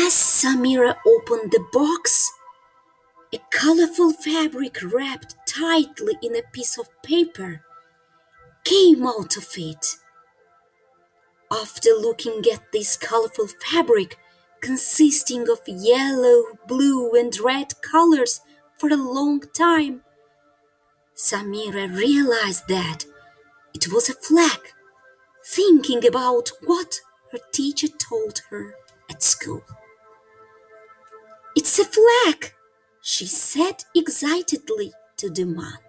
As Samira opened the box, a colorful fabric wrapped tightly in a piece of paper came out of it. After looking at this colorful fabric consisting of yellow, blue, and red colors for a long time, Samira realized that it was a flag, thinking about what her teacher told her at school. "It's a flag," she said excitedly to the man.